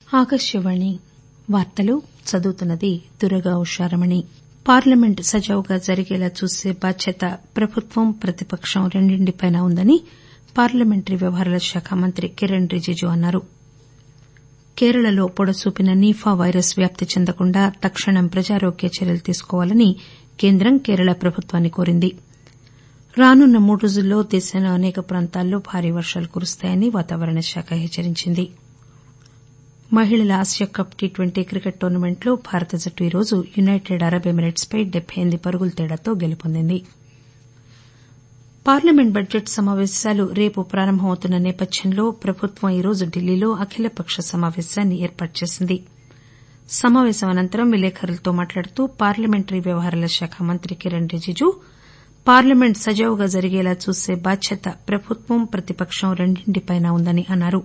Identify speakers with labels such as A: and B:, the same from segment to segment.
A: ఆకాశవాణి వార్తలు చదువుతున్నది దుర్గా ఉషారమణి. పార్లమెంట్ సజావుగా జరిగేలా చూసే బాధ్యత ప్రభుత్వం ప్రతిపక్షం రెండింటిపైనా ఉందని పార్లమెంటరీ వ్యవహారాల శాఖ మంత్రి కిరణ్ రిజిజు అన్నారు. కేరళలో పొడసూపిన నిఫా వైరస్ వ్యాప్తి చెందకుండా తక్షణం ప్రజారోగ్య చర్యలు తీసుకోవాలని కేంద్రం కేరళ ప్రభుత్వాన్ని కోరింది. రానున్న 3 రోజుల్లో దేశంలో అనేక ప్రాంతాల్లో భారీ వర్షాలు కురుస్తాయని వాతావరణ శాఖ హెచ్చరించింది. మహిళల ఆసియా కప్ టీ20 క్రికెట్ టోర్నమెంట్లో భారత జట్టు ఈరోజు యునైటెడ్ అరబ్ ఎమిరేట్స్ పై 78 పరుగుల తేడాతో గెలుపొందింది. పార్లమెంట్ బడ్జెట్ సమావేశాలు రేపు ప్రారంభమవుతున్న నేపథ్యంలో ప్రభుత్వం ఈరోజు ఢిల్లీలో అఖిలపక్ష సమావేశాన్ని ఏర్పాటు చేసింది. సమావేశం అనంతరం విలేకరులతో మాట్లాడుతూ పార్లమెంటరీ వ్యవహారాల శాఖ మంత్రి కిరణ్ రిజిజు పార్లమెంట్ సజావుగా జరిగేలా చూసే బాధ్యత ప్రభుత్వం ప్రతిపక్షం రెండింటిపైనా ఉందని అన్నారు.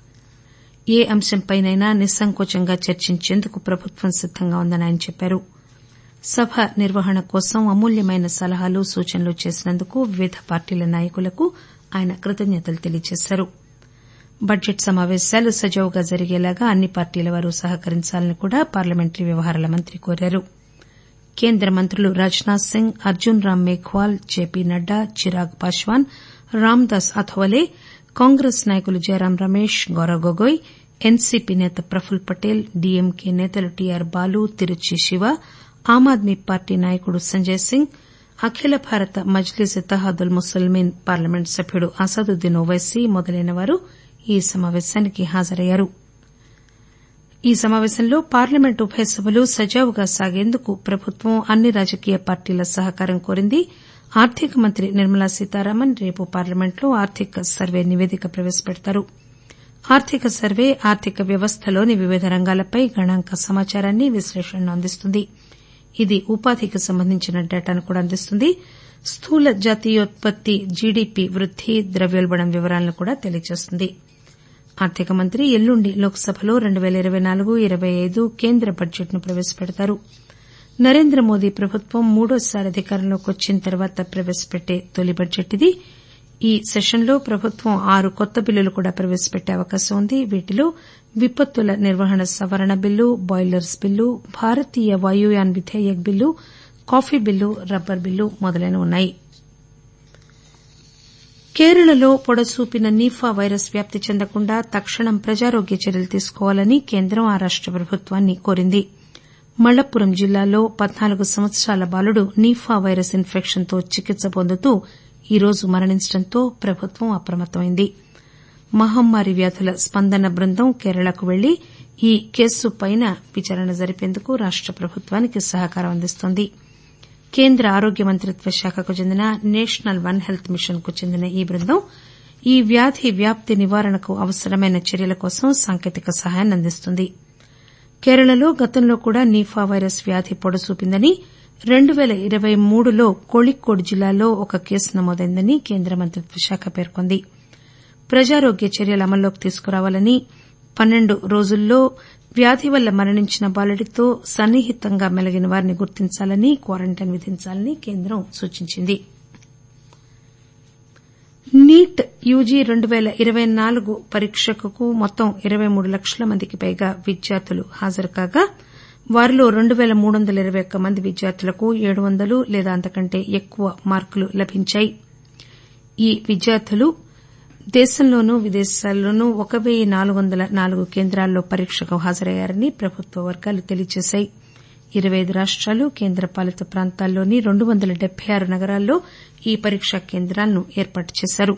A: ఏ అంశంపైనైనా నిస్సంకోచంగా చర్చించేందుకు ప్రభుత్వం సిద్దంగా ఉందని ఆయన చెప్పారు. సభ నిర్వహణ కోసం అమూల్యమైన సలహాలు సూచనలు చేసినందుకు వివిధ పార్టీల నాయకులకు ఆయన కృతజ్ఞతలు తెలియజేశారు. బడ్జెట్ సమావేశాలు సజావుగా జరిగేలాగా అన్ని పార్టీల వారు సహకరించాలని కూడా పార్లమెంటరీ వ్యవహారాల మంత్రి కోరారు. కేంద్ర మంత్రులు రాజ్నాథ్ సింగ్, అర్జున్ రామ్ మేఘ్వాల్, జేపీ నడ్డా, చిరాగ్ పాశ్వాన్, రామ్దాస్ అథవాలే, కాంగ్రెస్ నాయకులు జయరాం రమేష్, గౌరవ్ గొగోయ్, ఎన్సీపీ నేత ప్రఫుల్ పటేల్, డీఎంకే నేతలు టీఆర్ బాలు, తిరుచి శివ, ఆమ్ ఆద్మీ పార్టీ నాయకుడు సంజయ్ సింగ్, అఖిల భారత మజ్లిస్ ఇత్తెహాదుల్ ముస్లిమీన్ పార్లమెంట్ సభ్యుడు అసదుద్దీన్ ఓవైసీ మొదలైన వారు ఈ సమావేశానికి హాజరయ్యారు. ఈ సమావేశంలో పార్లమెంట్ ఉభయ సభలు సజావుగా సాగేందుకు ప్రభుత్వం అన్ని రాజకీయ పార్టీల సహకారం కోరింది. ఆర్థిక మంత్రి నిర్మలా సీతారామన్ రేపు పార్లమెంట్లో ఆర్థిక సర్వే నివేదిక ప్రవేశపెడతారు. ఆర్థిక సర్వే ఆర్థిక వ్యవస్థలోని వివిధ రంగాలపై గణాంక సమాచారాన్ని, విశ్లేషణను అందిస్తుంది. ఇది ఉపాధికి సంబంధించిన డేటాను కూడా అందిస్తుంది. స్థూల జాతీయోత్పత్తి జీడీపీ వృద్ది, ద్రవ్యోల్బణం వివరాలను కూడా తెలియజేస్తుంది. ఆర్థిక మంత్రి ఎల్లుండి లోక్సభలో 2024-25 కేంద్ర బడ్జెట్ను ప్రవేశపెడతారు. నరేంద్ర మోదీ ప్రభుత్వం మూడోసారి అధికారంలోకి వచ్చిన తర్వాత ప్రవేశపెట్టే తొలి బడ్జెట్ ఇది. ఈ సెషన్లో ప్రభుత్వం 6 కొత్త బిల్లులు కూడా ప్రవేశపెట్టే అవకాశం ఉంది. వీటిలో విపత్తుల నిర్వహణ సవరణ bill, boilers bill, Bharatiya Vayuyan Vidheyak bill, coffee bill, rubber bill మొదలైనవి ఉన్నాయి. కేరళలో పొడసూపిన నిఫా వైరస్ వ్యాప్తి చెందకుండా తక్షణం ప్రజారోగ్య చర్యలు తీసుకోవాలని కేంద్రం ఆ రాష్ట ప్రభుత్వాన్ని కోరింది. మళప్పురం జిల్లాలో 14 సంవత్సరాల బాలుడు నిఫా వైరస్ ఇన్ఫెక్షన్తో చికిత్స పొందుతూ ఈరోజు మరణించడంతో ప్రభుత్వం అప్రమత్తమైంది. మహమ్మారి వ్యాధుల స్పందన బృందం కేరళకు వెళ్లి ఈ కేసుపై విచారణ జరిపేందుకు రాష్ట ప్రభుత్వానికి సహకారం అందిస్తోంది. కేంద్ర ఆరోగ్య మంత్రిత్వ శాఖకు చెందిన నేషనల్ వన్ హెల్త్ మిషన్ కు చెందిన ఈ బృందం ఈ వ్యాధి వ్యాప్తి నివారణకు అవసరమైన చర్యల కోసం సాంకేతిక సహాయాన్ని అందిస్తుంది. కేరళలో గతంలో కూడా నిఫా వైరస్ వ్యాధి పొడసూపిందని 2023లో కోళికోడ్ జిల్లాలో ఒక కేసు నమోదైందని కేంద్ర మంత్రిత్వ శాఖ పేర్కొంది. ప్రజారోగ్య చర్యలు అమల్లోకి తీసుకురావాలని, 12 రోజుల్లో వ్యాధి వల్ల మరణించిన బాలుడితో సన్నిహితంగా మెలిగిన వారిని గుర్తించాలని, క్వారంటైన్ విధించాలని కేంద్రం సూచించింది. నీట్ యూజీ 2024 పరీక్షకు మొత్తం 23 లక్షల మందికి పైగా విద్యార్థులు హాజరు కాగా వారిలో 2321 మంది విద్యార్థులకు 700 లేదా అంతకంటే ఎక్కువ మార్కులు లభించాయి. ఈ విద్యార్థులు దేశంలోనూ విదేశాల్లోనూ 1404 కేంద్రాల్లో పరీక్షకు హాజరయ్యారని ప్రభుత్వ వర్గాలు తెలియజేశాయి. 25 రాష్టాలు, కేంద్రపాలిత ప్రాంతాల్లోని 276 నగరాల్లో ఈ పరీక్షా కేంద్రాలను ఏర్పాటు చేశారు.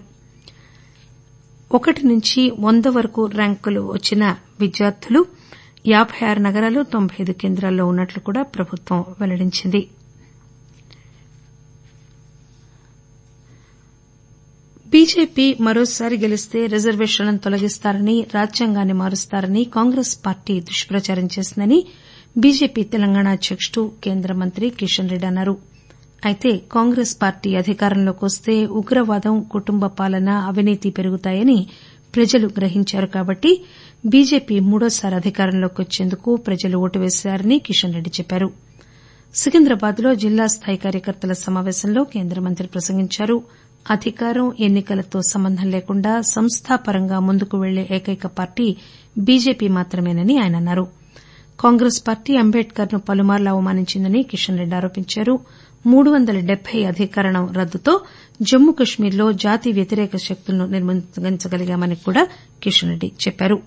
A: 1 నుంచి 100 వరకు ర్యాంకులు వచ్చిన విద్యార్థులు 56 నగరాలు, 95 కేంద్రాల్లో ఉన్నట్లు కూడా ప్రభుత్వం వెల్లడించింది. బీజేపీ మరోసారి గెలిస్తే రిజర్వేషన్లను తొలగిస్తారని, రాజ్యాంగాన్ని మారుస్తారని కాంగ్రెస్ పార్టీ దుష్ప్రచారం చేసిందని బీజేపీ తెలంగాణ అధ్యకుడు కేంద్ర మంత్రి కిషన్ రెడ్డి అన్నారు. అయితే కాంగ్రెస్ పార్టీ అధికారంలోకి వస్తే ఉగ్రవాదం, కుటుంబ పాలన, అవినీతి పెరుగుతాయని ప్రజలు గ్రహించారు కాబట్టి బీజేపీ మూడోసారి అధికారంలోకి వచ్చేందుకు ప్రజలు ఓటు వేశారని కిషన్ రెడ్డి చెప్పారు. సికింద్రాబాద్ లో జిల్లా స్థాయి కార్యకర్తల సమావేశంలో కేంద్ర మంత్రి ప్రసంగించారు. అధికారం ఎన్నికలతో సంబంధం లేకుండా సంస్థాపరంగా ముందుకు వెళ్లే ఏకైక పార్టీ బీజేపీ మాత్రమేనని ఆయన అన్నారు. కాంగ్రెస్ పార్టీ అంబేడ్కర్ ను పలుమార్లు అవమానించిందని కిషన్ రెడ్డి ఆరోపించారు. 370 అధికరణం రద్దుతో జమ్మూ కశ్మీర్లో జాతి వ్యతిరేక శక్తులను నిర్మూలించగలిగామని కూడా కిషన్ రెడ్డి చెప్పారు.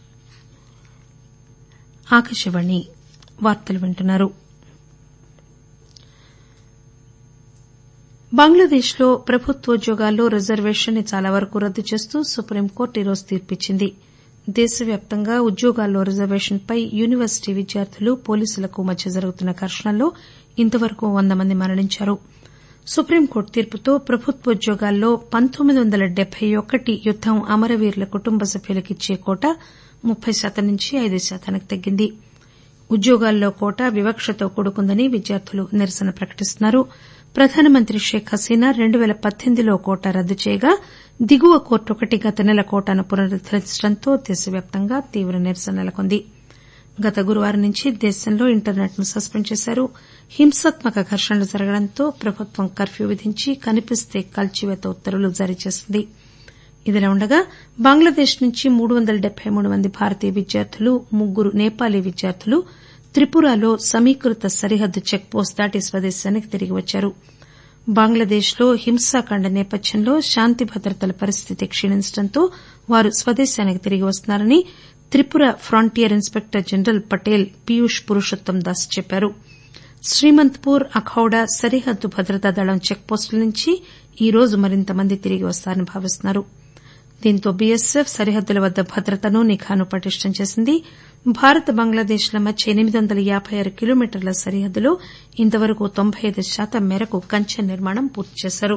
A: బంగ్లాదేశ్ లో ప్రభుత్వోద్యోగాల్లో రిజర్వేషన్ ని చాలా వరకు రద్దు చేస్తూ సుప్రీంకోర్టు ఈరోజు తీర్పిచ్చింది. దేశవ్యాప్తంగా ఉద్యోగాల్లో రిజర్వేషన్పై యూనివర్సిటీ విద్యార్థులు పోలీసులకు మధ్య జరుగుతున్న ఘర్షణల్లో ఇంతవరకు 100 మంది మరణించారు. సుప్రీంకోర్టు తీర్పుతో ప్రభుత్వోద్యోగాల్లో 1971 యుద్దం అమరవీరుల కుటుంబ సభ్యులకు ఇచ్చే కోటా 30% నుంచి 5%కి తగ్గింది. ఉద్యోగాల్లో కోటా వివక్షతో కూడుకుందని విద్యార్థులు నిరసన ప్రకటిస్తున్నారు. ప్రధానమంత్రి షేక్ హసీనా 2018లో కోటా రద్దు చేయగా దిగువ కోర్టు ఒకటి గత నెల కోటాను పునరుద్దరించడంతో దేశవ్యాప్తంగా తీవ్ర నిరసన నెలకొంది. గత గురువారం నుంచి దేశంలో ఇంటర్నెట్ ను సస్పెండ్ చేశారు. హింసాత్మక ఘర్షణలు జరగడంతో ప్రభుత్వం కర్ఫ్యూ విధించి కనిపిస్తే కాల్చివేత ఉత్తర్వులు జారీ చేసింది. ఇదిలా ఉండగా బంగ్లాదేశ్ నుంచి 373 మంది భారతీయ విద్యార్థులు 3 నేపాలీ విద్యార్థులు త్రిపురలో సమీకృత సరిహద్దు చెక్ పోస్ట్ దాటి స్వదేశానికి తిరిగి వచ్చారు. బంగ్లాదేశ్ లో హింసాకాండ నేపథ్యంలో శాంతి భద్రతల పరిస్థితి క్షీణించడంతో వారు స్వదేశానికి తిరిగి వస్తున్నారని Tripura frontier inspector general Patel Piyush Purushottam Das చెప్పారు. శ్రీమంత్పూర్ అఖౌడా సరిహద్దు భద్రతా దళం చెక్ పోస్టుల నుంచి ఈరోజు మరింత మంది తిరిగి వస్తారని భావిస్తున్నారు. దీంతో బీఎస్ఎఫ్ సరిహద్దుల వద్ద భద్రతను నిఘాను పటిష్టం చేసింది. భారత్ బంగ్లాదేశ్ ల మధ్య 856 కిలోమీటర్ల సరిహద్దులో ఇంతవరకు 95% మేరకు కంచె నిర్మాణం పూర్తి చేశారు.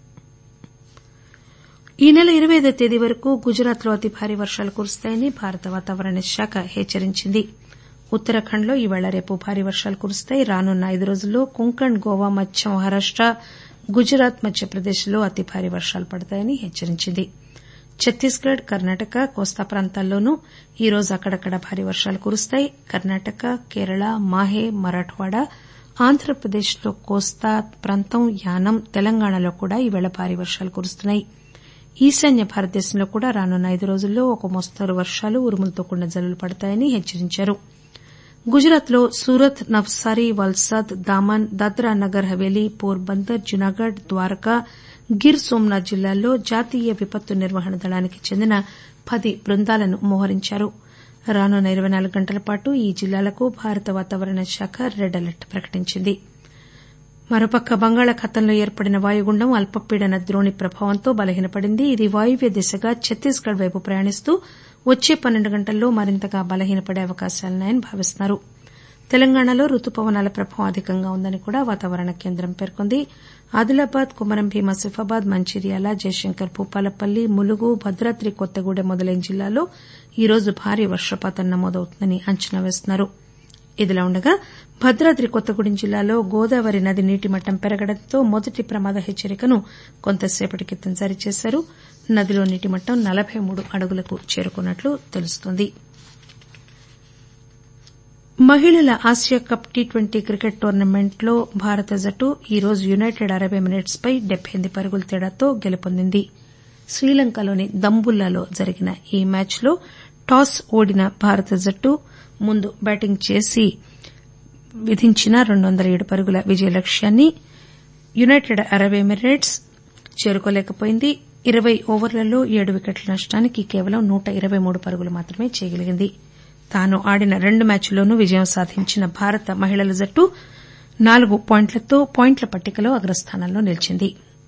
A: ఈ నెల 25వ తేదీ వరకు గుజరాత్ లో అతి భారీ వర్షాలు కురుస్తాయని భారత వాతావరణ శాఖ హెచ్చరించింది. ఉత్తరాఖండ్ లో ఈవేళ రేపు భారీ వర్షాలు కురుస్తాయి. రానున్న 5 రోజుల్లో కొంకణ్, గోవా, మధ్య మహారాష్ట, గుజరాత్, మధ్యప్రదేశ్ లో అతి భారీ వర్షాలు పడతాయని హెచ్చరించింది. ఛత్తీస్గఢ్, కర్ణాటక, కోస్తా ప్రాంతాల్లోనూ ఈరోజు అక్కడక్కడ భారీ వర్షాలు కురుస్తాయి. కర్ణాటక, కేరళ, మాహే, మరాఠ్వాడా, ఆంధ్రప్రదేశ్ లో కోస్తా ప్రాంతం, యానం, తెలంగాణలో కూడా ఈవేళ భారీ వర్షాలు కురుస్తున్నాయి. ఈశాన్య భారతదేశంలో కూడా రానున్న 5 రోజుల్లో ఒక మోస్తరు వర్షాలు, ఉరుములతో కూడిన జల్లులు పడతాయని హెచ్చరించారు. గుజరాత్ లో సూరత్, నవ్సారీ, వల్సాద్, దామన్, దాద్రా నగర్ హవేలీ, పోర్ బందర్, జునాగఢ్, ద్వారకా, గిర్ సోమనాథ్ జిల్లాల్లో జాతీయ విపత్తు నిర్వహణ దళానికి చెందిన 10 బృందాలను మోహరించారు. రానున్న 24 గంటల పాటు ఈ జిల్లాలకు భారత వాతావరణ శాఖ రెడ్ అలర్ట్ ప్రకటించింది. మరోపక్క బంగాళాఖాతంలో ఏర్పడిన వాయుగుండం అల్పపీడన ద్రోణి ప్రభావంతో బలహీనపడింది. ఇది వాయువ్య దిశగా ఛత్తీస్గఢ్ వైపు ప్రయాణిస్తూ వచ్చే 12 గంటల్లో మరింతగా బలహీనపడే అవకాశాలున్నాయని భావిస్తున్నారు. తెలంగాణలో రుతుపవనాల ప్రభావం అధికంగా ఉందని కూడా వాతావరణ కేంద్రం పేర్కొంది. ఆదిలాబాద్, కొమరం భీం, ఆసిఫాబాద్, మంచిర్యాల, జయశంకర్, భూపాలపల్లి, ములుగు, భద్రాద్రి కొత్తగూడెం మొదలైన జిల్లాల్లో ఈరోజు భారీ వర్షపాతం నమోదవుతుందని అంచనా వేస్తున్నారు. ఇదిలా ఉండగా భద్రాద్రి కొత్తగూడెం జిల్లాలో గోదావరి నది నీటిమట్టం పెరగడంతో మొదటి ప్రమాద హెచ్చరికను కొంతసేపటి క్రితం జారీ చేశారు. నదిలో నీటిమట్టం 43 అడుగులకు చేరుకున్నట్లు తెలుస్తోంది. మహిళల ఆసియా కప్ టీ20 క్రికెట్ టోర్నమెంట్లో భారత జట్టు ఈరోజు యునైటెడ్ అరబ్ ఎమిరేట్స్ పై 78 పరుగుల తేడాతో గెలుపొందింది. శ్రీలంకలోని దంబుల్లాలో జరిగిన ఈ మ్యాచ్లో టాస్ ఓడిన భారత జట్టు ముందు బ్యాటింగ్ చేసి విధించిన 207 పరుగుల విజయ లక్ష్యాన్ని యునైటెడ్ అరబ్ ఎమిరేట్స్ చేరుకోలేకపోయింది. 20 ఓవర్లలో 7 వికెట్ల నష్టానికి కేవలం 123 పరుగులు మాత్రమే చేయగలిగింది. తాను ఆడిన 2 మ్యాచ్ల్లోనూ విజయం సాధించిన భారత మహిళల జట్టు 4 పాయింట్లతో పాయింట్ల పట్టికలో అగ్రస్థానంలో నిలిచింది.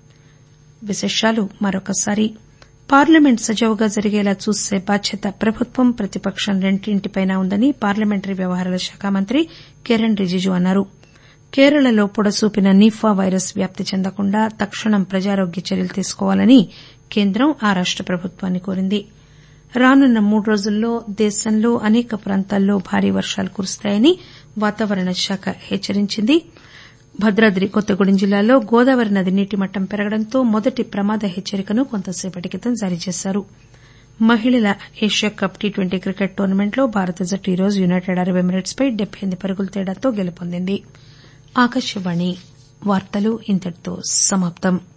A: పార్లమెంట్ సజావుగా జరిగేలా చూసే బాధ్యత ప్రభుత్వం, ప్రతిపక్షం రెండింటిపైనా ఉందని పార్లమెంటరీ వ్యవహారాల శాఖ మంత్రి కిరణ్ రిజిజు అన్నారు. కేరళలో పొడసూపిన నిఫా వైరస్ వ్యాప్తి చెందకుండా తక్షణం ప్రజారోగ్య చర్యలు తీసుకోవాలని కేంద్రం ఆ రాష్ట ప్రభుత్వాన్ని కోరింది. రానున్న 3 రోజుల్లో దేశంలో అనేక ప్రాంతాల్లో భారీ వర్షాలు కురుస్తాయని వాతావరణ శాఖ హెచ్చరించింది. భద్రాద్రి కొత్తగూడెం జిల్లాలో గోదావరి నది నీటిమట్టం పెరగడంతో మొదటి ప్రమాద హెచ్చరికను కొంతసేపటి క్రితం జారీ చేశారు. మహిళల ఏషియా కప్ టీ20 క్రికెట్ టోర్నమెంట్లో భారత జట్టు ఈరోజు యునైటెడ్ అరబ్ ఎమిరేట్స్ పై 78 పరుగుల తేడాతో గెలుపొందింది.